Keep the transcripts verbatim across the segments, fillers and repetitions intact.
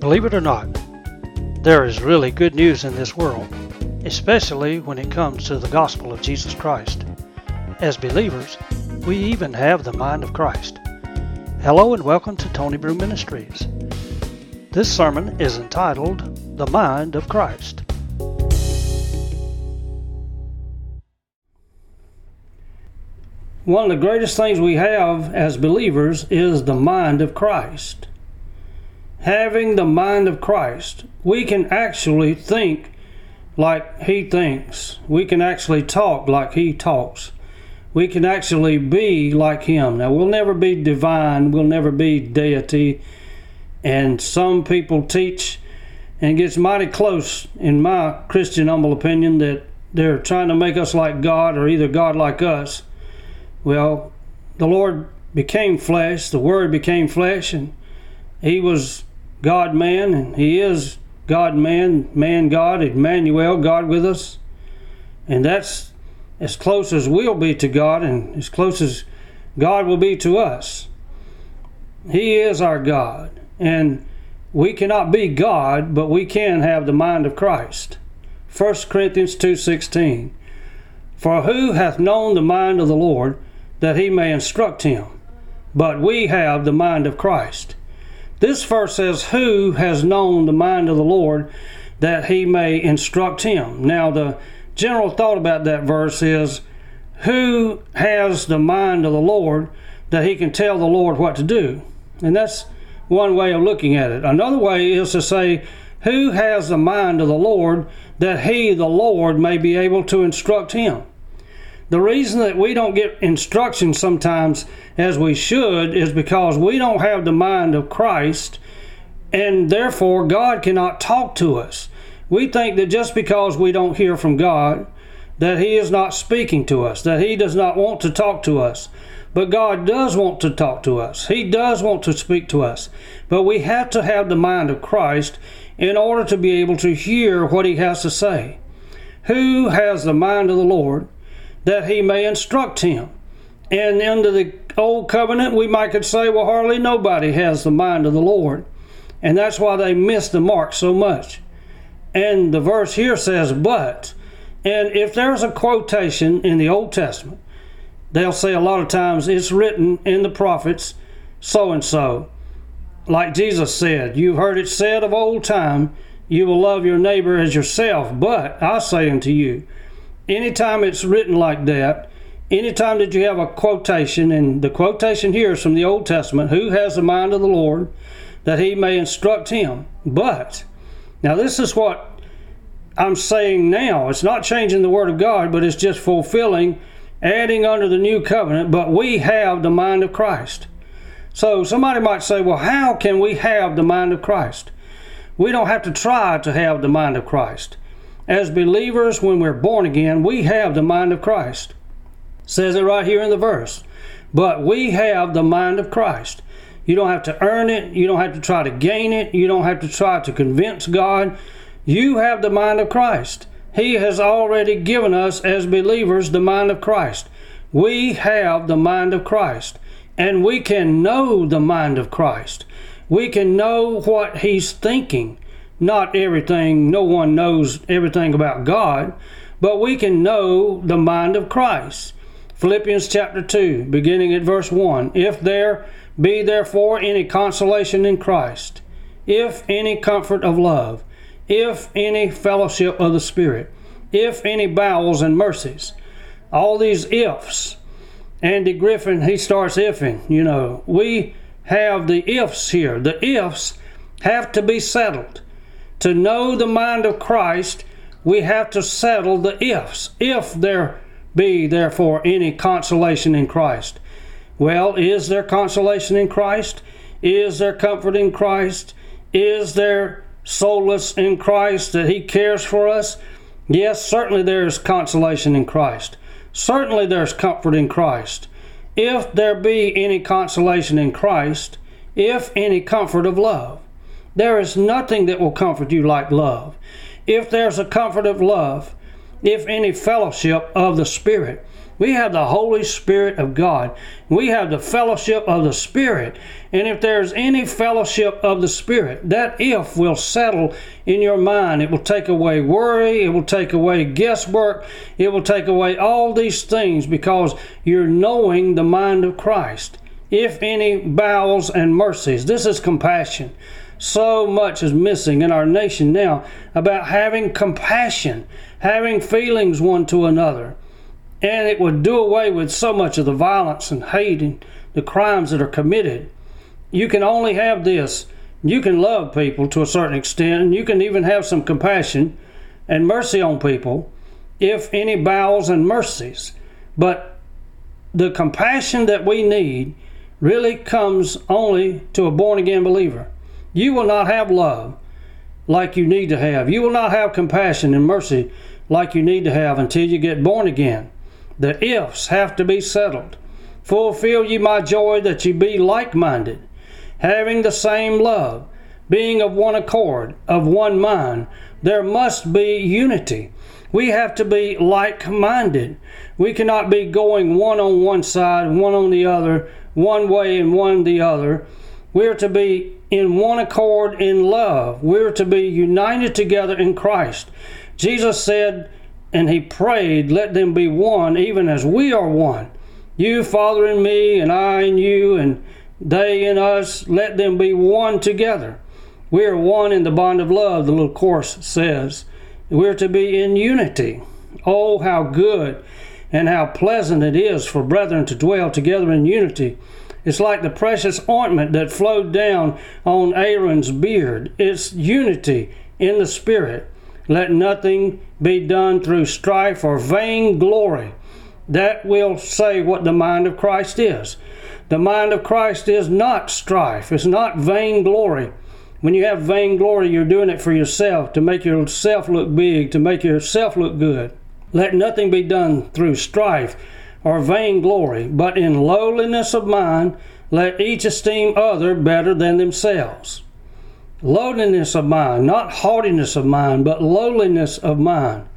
Believe it or not, there is really good news in this world, especially when it comes to the gospel of Jesus Christ. As believers, we even have the mind of Christ. Hello and welcome to Tony Brew Ministries. This sermon is entitled, The Mind of Christ. One of the greatest things we have as believers is the mind of Christ. Having the mind of Christ, we can actually think like He thinks. We can actually talk like He talks. We can actually be like Him. Now, we'll never be divine. We'll never be deity. And some people teach, and it gets mighty close, in my Christian humble opinion, that they're trying to make us like God or either God like us. Well, the Lord became flesh. The Word became flesh, and He was God-man, and He is God-man, man-God, Emmanuel, God with us. And that's as close as we'll be to God and as close as God will be to us. He is our God. And we cannot be God, but we can have the mind of Christ. First Corinthians two sixteen. For who hath known the mind of the Lord, that he may instruct him? But we have the mind of Christ. This verse says, who has known the mind of the Lord, that he may instruct him? Now, the general thought about that verse is, who has the mind of the Lord, that he can tell the Lord what to do? And that's one way of looking at it. Another way is to say, who has the mind of the Lord, that he, the Lord, may be able to instruct him? The reason that we don't get instruction sometimes as we should is because we don't have the mind of Christ, and therefore God cannot talk to us. We think that just because we don't hear from God, that He is not speaking to us, that He does not want to talk to us. But God does want to talk to us. He does want to speak to us. But we have to have the mind of Christ in order to be able to hear what He has to say. Who has the mind of the Lord, that He may instruct him? And under the old covenant, we might could say, well, hardly nobody has the mind of the Lord. And that's why they miss the mark so much. And the verse here says, but. And if there's a quotation in the Old Testament, they'll say a lot of times it's written in the prophets, so-and-so. Like Jesus said, you've heard it said of old time, you will love your neighbor as yourself. But I say unto you, anytime it's written like that, anytime that you have a quotation, and the quotation here is from the Old Testament, who has the mind of the Lord, that he may instruct him? But, now this is what I'm saying now. It's not changing the Word of God, but it's just fulfilling, adding under the new covenant, but we have the mind of Christ. So somebody might say, well, how can we have the mind of Christ? We don't have to try to have the mind of Christ. As believers, when we're born again, we have the mind of Christ. It says it right here in the verse. But we have the mind of Christ. You don't have to earn it. You don't have to try to gain it. You don't have to try to convince God. You have the mind of Christ. He has already given us as believers the mind of Christ. We have the mind of Christ. And we can know the mind of Christ. We can know what He's thinking. Not everything, no one knows everything about God, but we can know the mind of Christ. Philippians chapter two, beginning at verse one. If there be therefore any consolation in Christ, if any comfort of love, if any fellowship of the Spirit, if any bowels and mercies. All these ifs. Andy Griffin, he starts ifing. You know, we have the ifs here. The ifs have to be settled. To know the mind of Christ, we have to settle the ifs. If there be therefore any consolation in Christ. Well, is there consolation in Christ? Is there comfort in Christ? Is there solace in Christ, that He cares for us? Yes, certainly there is consolation in Christ. Certainly there's comfort in Christ. If there be any consolation in Christ, if any comfort of love. There is nothing that will comfort you like love. If there's a comfort of love, if any fellowship of the Spirit, We have the Holy Spirit of God. We have the fellowship of the Spirit. And if there's any fellowship of the Spirit, that if will settle in your mind. It will take away worry. It will take away guesswork. It will take away all these things because you're knowing the mind of Christ. If any bowels and mercies. This is compassion. So much is missing in our nation now about having compassion, having feelings one to another. And it would do away with so much of the violence and hate and the crimes that are committed. You can only have this. You can love people to a certain extent, and you can even have some compassion and mercy on people, if any bowels and mercies. But the compassion that we need really comes only to a born-again believer. You will not have love like you need to have. You will not have compassion and mercy like you need to have until you get born again. The ifs have to be settled. Fulfill ye my joy that ye be like-minded, having the same love, being of one accord, of one mind. There must be unity. We have to be like-minded. We cannot be going one on one side, one on the other, one way and one the other. We're to be in one accord in love. We're to be united together in Christ. Jesus said, and he prayed, let them be one, even as we are one. You, Father, in me, and I in you, and they in us, let them be one together. We are one in the bond of love, the little course says. We're to be in unity. Oh, how good and how pleasant it is for brethren to dwell together in unity. It's like the precious ointment that flowed down on Aaron's beard. It's unity in the Spirit. Let nothing be done through strife or vain glory. That will say what the mind of Christ is. The mind of Christ is not strife. It's not vain glory. When you have vain glory, you're doing it for yourself, to make yourself look big, to make yourself look good. Let nothing be done through strife or vain glory, but in lowliness of mind, let each esteem other better than themselves. Lowliness of mind, not haughtiness of mind, but lowliness of mind.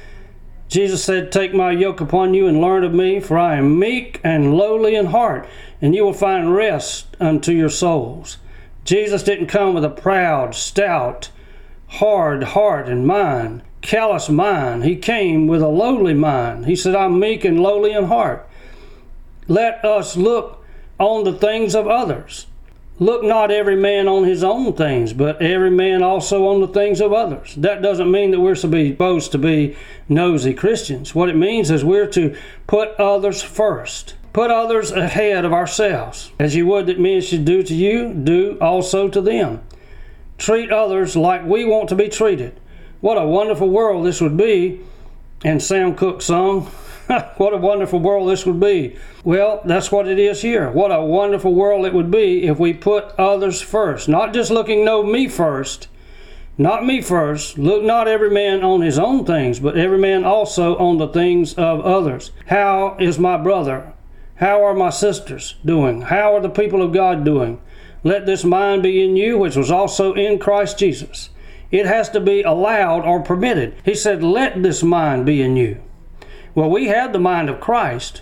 Jesus said, take my yoke upon you and learn of me, for I am meek and lowly in heart, and you will find rest unto your souls. Jesus didn't come with a proud, stout, hard heart and mind, callous mind. He came with a lowly mind. He said, I'm meek and lowly in heart. Let us look on the things of others. Look not every man on his own things, but every man also on the things of others. That doesn't mean that we're supposed to be nosy Christians. What it means is we're to put others first. Put others ahead of ourselves. As you would that men should do to you, do also to them. Treat others like we want to be treated. What a wonderful world this would be. And Sam Cooke sung, what a wonderful world this would be. Well, that's what it is here. What a wonderful world it would be if we put others first. Not just looking, no, me first. Not me first. Look not every man on his own things, but every man also on the things of others. How is my brother? How are my sisters doing? How are the people of God doing? Let this mind be in you, which was also in Christ Jesus. It has to be allowed or permitted. He said, let this mind be in you. Well, we have the mind of Christ.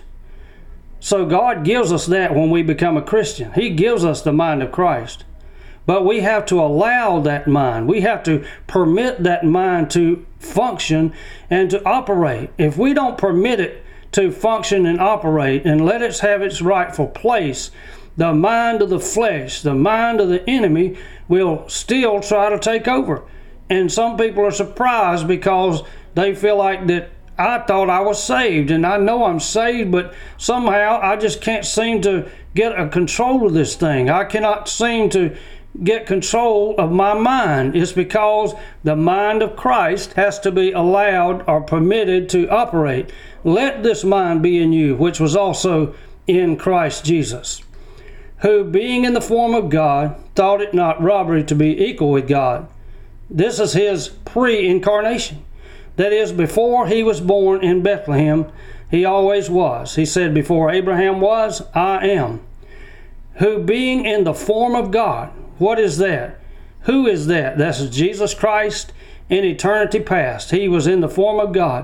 So God gives us that when we become a Christian. He gives us the mind of Christ. But we have to allow that mind. We have to permit that mind to function and to operate. If we don't permit it to function and operate and let it have its rightful place, the mind of the flesh, the mind of the enemy will still try to take over. And some people are surprised because they feel like that I thought I was saved, and I know I'm saved, but somehow I just can't seem to get a control of this thing. I cannot seem to get control of my mind. It's because the mind of Christ has to be allowed or permitted to operate. Let this mind be in you, which was also in Christ Jesus, who being in the form of God, thought it not robbery to be equal with God. This is his pre-incarnation. That is, before he was born in Bethlehem, he always was. He said, before Abraham was, I am. Who being in the form of God, what is that? Who is that? That's Jesus Christ in eternity past. He was in the form of God.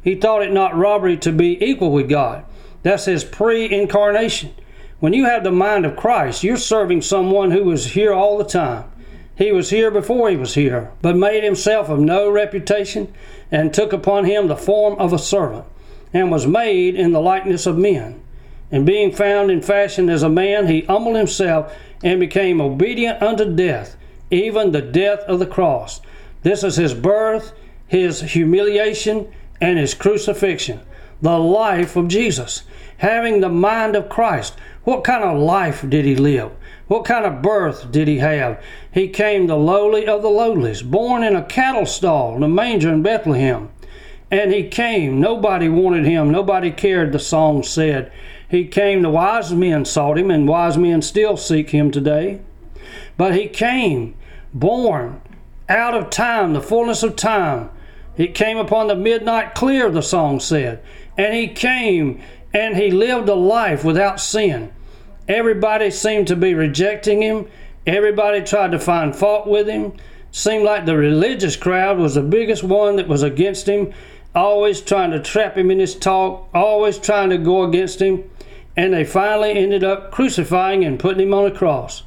He thought it not robbery to be equal with God. That's his pre-incarnation. When you have the mind of Christ, you're serving someone who was here all the time. He was here before he was here, but made himself of no reputation, and took upon him the form of a servant, and was made in the likeness of men. And being found in fashion as a man, he humbled himself and became obedient unto death, even the death of the cross. This is his birth, his humiliation, and his crucifixion. The life of Jesus. Having the mind of Christ. What kind of life did he live? What kind of birth did he have? He came the lowly of the lowlies, born in a cattle stall, in a manger in Bethlehem. And he came. Nobody wanted him. Nobody cared, the song said. He came. The wise men sought him, and wise men still seek him today. But he came, born out of time, the fullness of time. It came upon the midnight clear, the song said. And he came, and he lived a life without sin. Everybody seemed to be rejecting him. Everybody tried to find fault with him. Seemed like the religious crowd was the biggest one that was against him, always trying to trap him in his talk, always trying to go against him. And they finally ended up crucifying and putting him on a cross.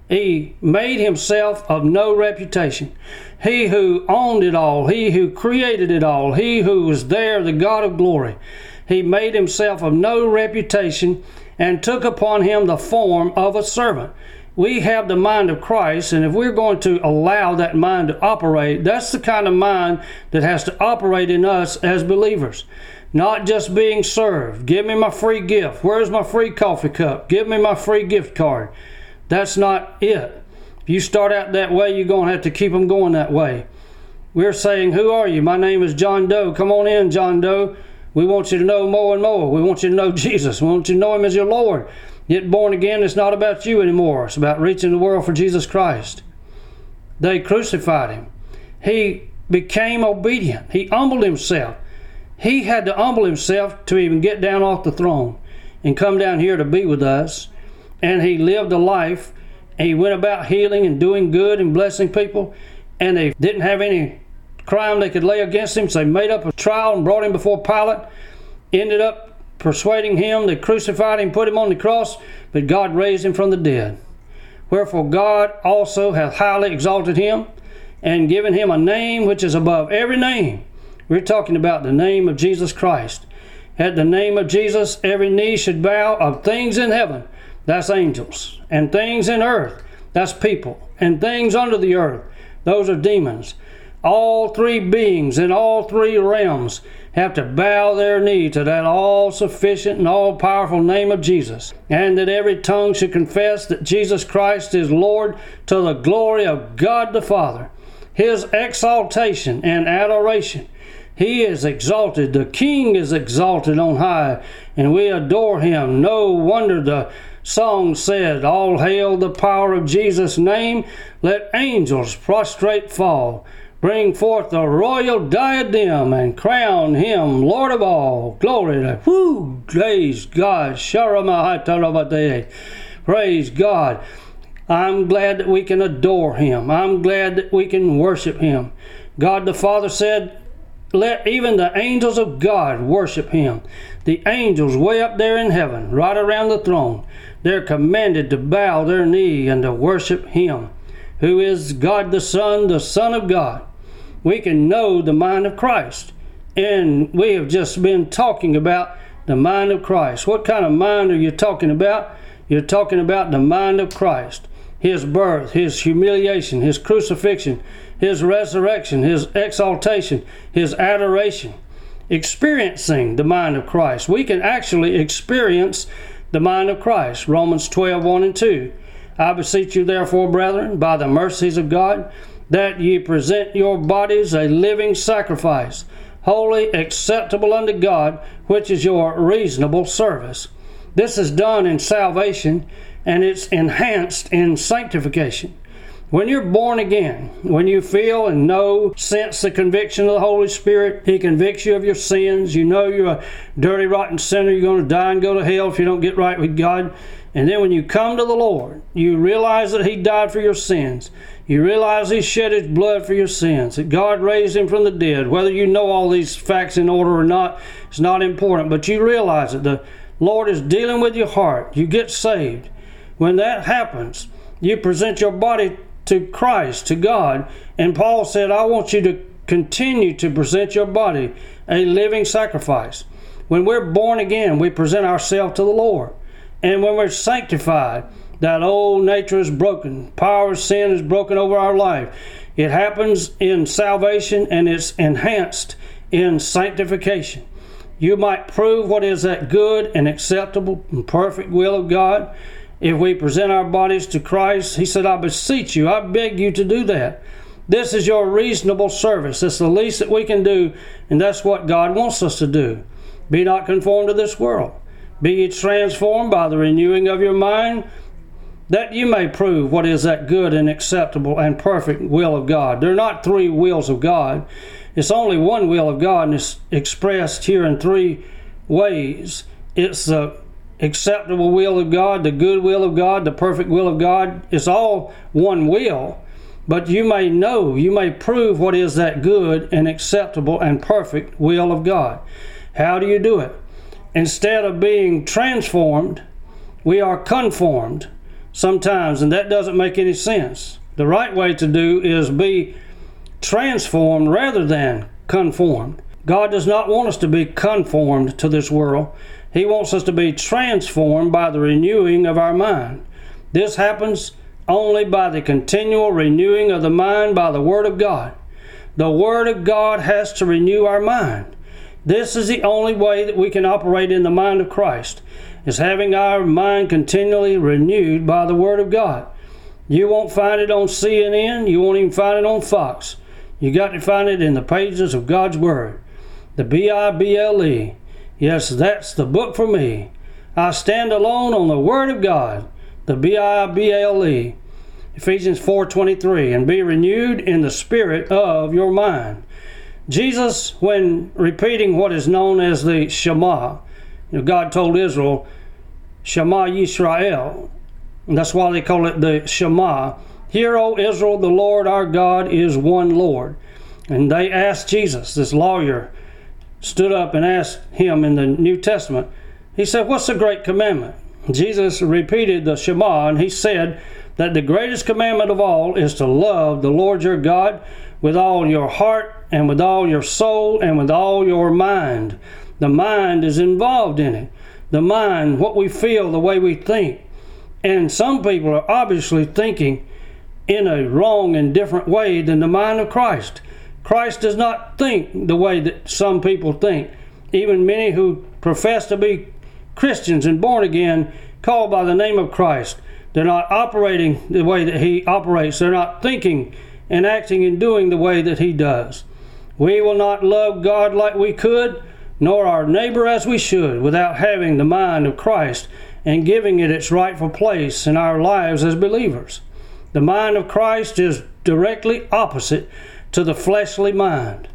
He made himself of no reputation. He who owned it all, he who created it all, he who was there, the God of glory. He made himself of no reputation and took upon him the form of a servant. We have the mind of Christ, and if we're going to allow that mind to operate, that's the kind of mind that has to operate in us as believers. Not just being served. Give me my free gift. Where's my free coffee cup? Give me my free gift card. That's not it. If you start out that way, you're going to have to keep them going that way. We're saying, who are you? My name is John Doe. Come on in, John Doe. We want you to know more and more. We want you to know Jesus. We want you to know him as your Lord. Get born again. It's not about you anymore. It's about reaching the world for Jesus Christ. They crucified him. He became obedient. He humbled himself. He had to humble himself to even get down off the throne and come down here to be with us. And he lived a life. And he went about healing and doing good and blessing people. And they didn't have any crime they could lay against him. So they made up a trial and brought him before Pilate. Ended up persuading him. They crucified him, put him on the cross. But God raised him from the dead. Wherefore God also hath highly exalted him and given him a name which is above every name. We're talking about the name of Jesus Christ. At the name of Jesus, every knee should bow, of things in heaven, that's angels, and things in earth, that's people, and things under the earth, those are demons. All three beings in all three realms have to bow their knee to that all-sufficient and all-powerful name of Jesus, and that every tongue should confess that Jesus Christ is Lord, to the glory of God the Father. His exaltation and adoration. He is exalted. The King is exalted on high, and we adore him. No wonder the song said, all hail the power of Jesus' name. Let angels prostrate fall. Bring forth the royal diadem and crown him Lord of all. Glory to, whoo, praise God. Sharamahaitarabadeh. Praise God. I'm glad that we can adore him. I'm glad that we can worship him. God the Father said, let even the angels of God worship him. The angels way up there in heaven, right around the throne, they're commanded to bow their knee and to worship him, who is God the Son, the Son of God. We can know the mind of Christ. And we have just been talking about the mind of Christ. What kind of mind are you talking about? You're talking about the mind of Christ. His birth, his humiliation, his crucifixion, his resurrection, his exaltation, his adoration. Experiencing the mind of Christ. We can actually experience the mind of Christ. Romans twelve, one and two. I beseech you therefore, brethren, by the mercies of God, that ye present your bodies a living sacrifice, holy, acceptable unto God, which is your reasonable service. This is done in salvation, and it's enhanced in sanctification. When you're born again, when you feel and know, sense the conviction of the Holy Spirit, he convicts you of your sins. You know you're a dirty, rotten sinner. You're going to die and go to hell if you don't get right with God. And then when you come to the Lord, you realize that he died for your sins. You realize He shed His blood for your sins, that God raised Him from the dead. Whether you know all these facts in order or not, it's not important, but you realize that the Lord is dealing with your heart. You get saved. When that happens, you present your body to Christ, to God. And Paul said, I want you to continue to present your body a living sacrifice. When we're born again, we present ourselves to the Lord. And when we're sanctified, that old nature is broken. Power of sin is broken over our life. It happens in salvation, and it's enhanced in sanctification. You might prove what is that good and acceptable and perfect will of God if we present our bodies to Christ. He said, I beseech you, I beg you to do that. This is your reasonable service. It's the least that we can do, and that's what God wants us to do. Be not conformed to this world. Be ye transformed by the renewing of your mind, that you may prove what is that good and acceptable and perfect will of God. There are not three wills of God. It's only one will of God, and it's expressed here in three ways. It's the acceptable will of God, the good will of God, the perfect will of God. It's all one will, but you may know, you may prove what is that good and acceptable and perfect will of God. How do you do it? Instead of being transformed, we are conformed sometimes, and that doesn't make any sense. The right way to do is be transformed rather than conformed. God does not want us to be conformed to this world. He wants us to be transformed by the renewing of our mind. This happens only by the continual renewing of the mind by the Word of God. The Word of God has to renew our mind. This is the only way that we can operate in the mind of Christ, is having our mind continually renewed by the Word of God. You won't find it on C N N. You won't even find it on Fox. You got to find it in the pages of God's Word. The B I B L E. Yes, that's the book for me. I stand alone on the Word of God. The B I B L E. Ephesians four twenty-three. And be renewed in the spirit of your mind. Jesus, when repeating what is known as the Shema, you know, God told Israel, Shema Yisrael. And that's why they call it the Shema. Hear, O Israel, the Lord our God is one Lord. And they asked Jesus, this lawyer stood up and asked him in the New Testament, he said, what's the great commandment? Jesus repeated the Shema, and he said that the greatest commandment of all is to love the Lord your God with all your heart and with all your soul and with all your mind. The mind is involved in it. The mind, what we feel, the way we think. And some people are obviously thinking in a wrong and different way than the mind of Christ. Christ does not think the way that some people think. Even many who profess to be Christians and born again, called by the name of Christ, they're not operating the way that He operates. They're not thinking and acting and doing the way that He does. We will not love God like we could, nor our neighbor as we should, without having the mind of Christ and giving it its rightful place in our lives as believers. The mind of Christ is directly opposite to the fleshly mind.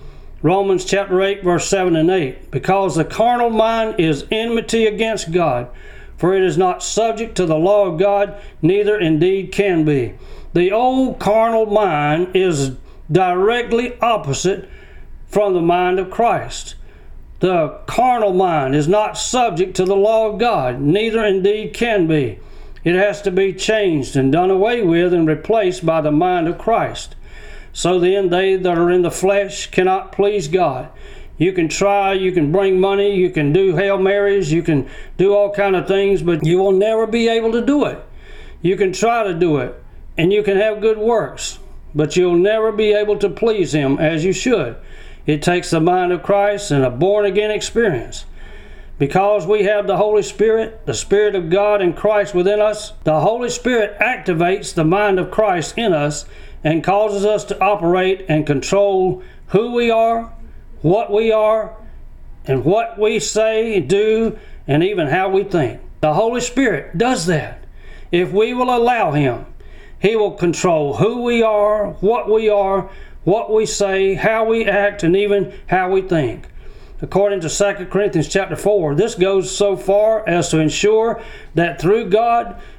Romans chapter eight, verse seven and eight. Because the carnal mind is enmity against God, for it is not subject to the law of God, neither indeed can be. The old carnal mind is directly opposite from the mind of Christ. The carnal mind is not subject to the law of God, neither indeed can be. It has to be changed and done away with and replaced by the mind of Christ. So then they that are in the flesh cannot please God. You can try, you can bring money, you can do Hail Marys, you can do all kind of things, but you will never be able to do it. You can try to do it, and you can have good works, but you'll never be able to please Him as you should. It takes the mind of Christ and a born-again experience. Because we have the Holy Spirit, the Spirit of God and Christ within us, the Holy Spirit activates the mind of Christ in us and causes us to operate and control who we are, what we are, and what we say, do, and even how we think. The Holy Spirit does that. If we will allow Him, He will control who we are, what we are, what we say, how we act, and even how we think. According to Second Corinthians chapter four, this goes so far as to ensure that through God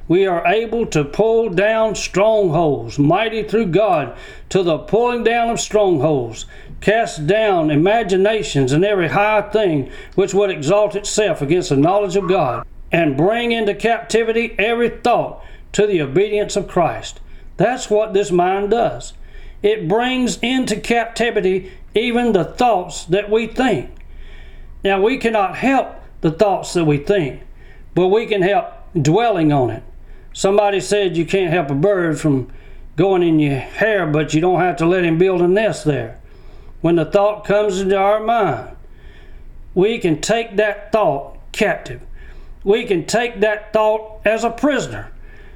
we are able to pull down strongholds, mighty through God to the pulling down of strongholds, cast down imaginations and every high thing which would exalt itself against the knowledge of God, and bring into captivity every thought to the obedience of Christ. That's what this mind does. It brings into captivity even the thoughts that we think. Now, we cannot help the thoughts that we think, but we can help dwelling on it. Somebody said you can't help a bird from going in your hair, but you don't have to let him build a nest there. When the thought comes into our mind, we can take that thought captive. We can take that thought as a prisoner.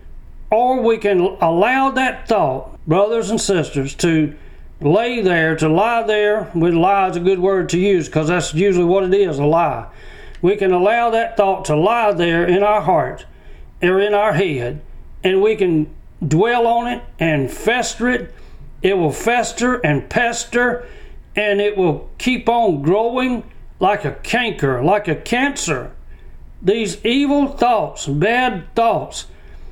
Or we can allow that thought, brothers and sisters, to lay there, to lie there. With lie is a good word to use because that's usually what it is, a lie. We can allow that thought to lie there in our heart or in our head, and we can dwell on it and fester it. It will fester and pester, and it will keep on growing like a canker, like a cancer. These evil thoughts, bad thoughts.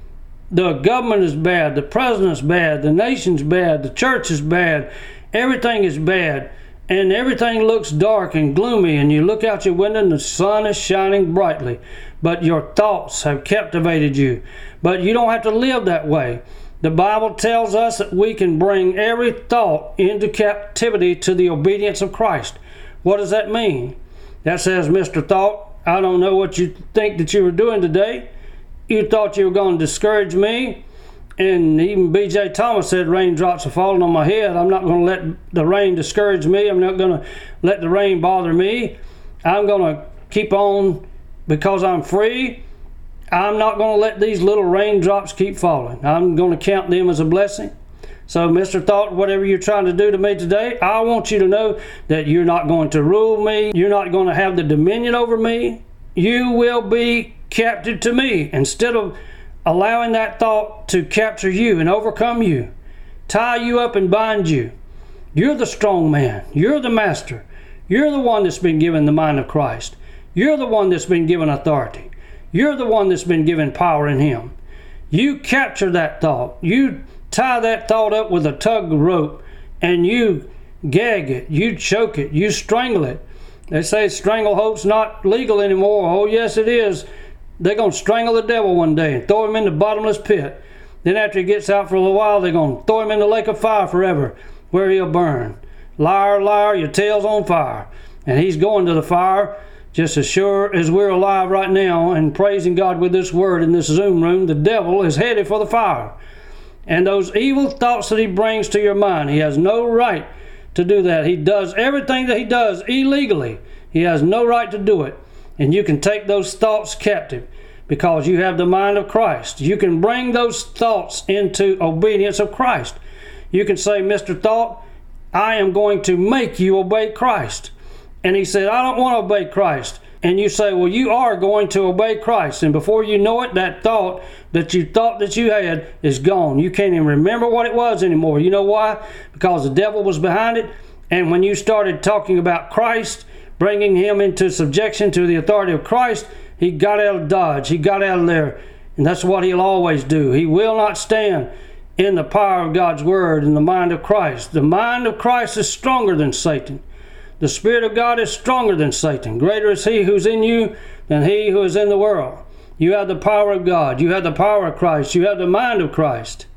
The government is bad, the president's bad, the nation's bad, the church is bad, everything is bad, and everything looks dark and gloomy, and you look out your window and the sun is shining brightly, but your thoughts have captivated you. But you don't have to live that way. The Bible tells us that we can bring every thought into captivity to the obedience of Christ. What does that mean? That says, Mister Thought, I don't know what you think that you were doing today. You thought you were going to discourage me. And even B J Thomas said, raindrops are falling on my head. I'm not going to let the rain discourage me. I'm not going to let the rain bother me. I'm going to keep on because I'm free. I'm not going to let these little raindrops keep falling. I'm going to count them as a blessing. So, Mister Thought, whatever you're trying to do to me today, I want you to know that you're not going to rule me. You're not going to have the dominion over me. You will be captive to me. Instead of allowing that thought to capture you and overcome you, tie you up and bind you. You're the strong man. You're the master. You're the one that's been given the mind of Christ. You're the one that's been given authority. You're the one that's been given power in Him. You capture that thought. You tie that thought up with a tug rope and you gag it. You choke it. You strangle it. They say stranglehold's not legal anymore. Oh, yes, it is. They're going to strangle the devil one day and throw him in the bottomless pit. Then after he gets out for a little while, they're going to throw him in the lake of fire forever, where he'll burn. Liar, liar, your tail's on fire. And he's going to the fire just as sure as we're alive right now and praising God with this word in this Zoom room. The devil is headed for the fire. And those evil thoughts that he brings to your mind, he has no right to do that. He does everything that he does illegally. He has no right to do it. And you can take those thoughts captive because you have the mind of Christ. You can bring those thoughts into obedience of Christ. You can say, Mister Thought, I am going to make you obey Christ. And he said, I don't want to obey Christ. And you say, well, you are going to obey Christ. And before you know it, that thought that you thought that you had is gone. You can't even remember what it was anymore. You know why? Because the devil was behind it. And when you started talking about Christ, bringing him into subjection to the authority of Christ, he got out of Dodge. He got out of there. And that's what he'll always do. He will not stand in the power of God's word and the mind of Christ. The mind of Christ is stronger than Satan. The Spirit of God is stronger than Satan. Greater is He who's in you than he who is in the world. You have the power of God. You have the power of Christ. You have the mind of Christ.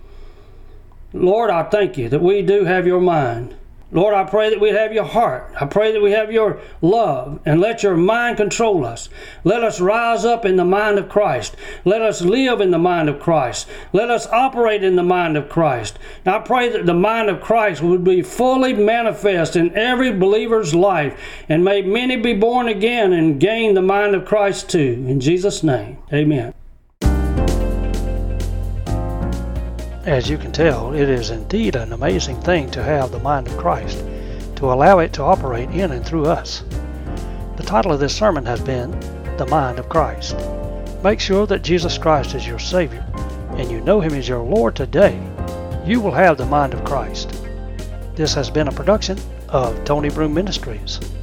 Lord, I thank you that we do have your mind. Lord, I pray that we have your heart. I pray that we have your love, and let your mind control us. Let us rise up in the mind of Christ. Let us live in the mind of Christ. Let us operate in the mind of Christ. And I pray that the mind of Christ would be fully manifest in every believer's life, and may many be born again and gain the mind of Christ too. In Jesus' name, amen. As you can tell, it is indeed an amazing thing to have the mind of Christ, to allow it to operate in and through us. The title of this sermon has been, The Mind of Christ. Make sure that Jesus Christ is your Savior, and you know Him as your Lord today. You will have the mind of Christ. This has been a production of Tony Broom Ministries.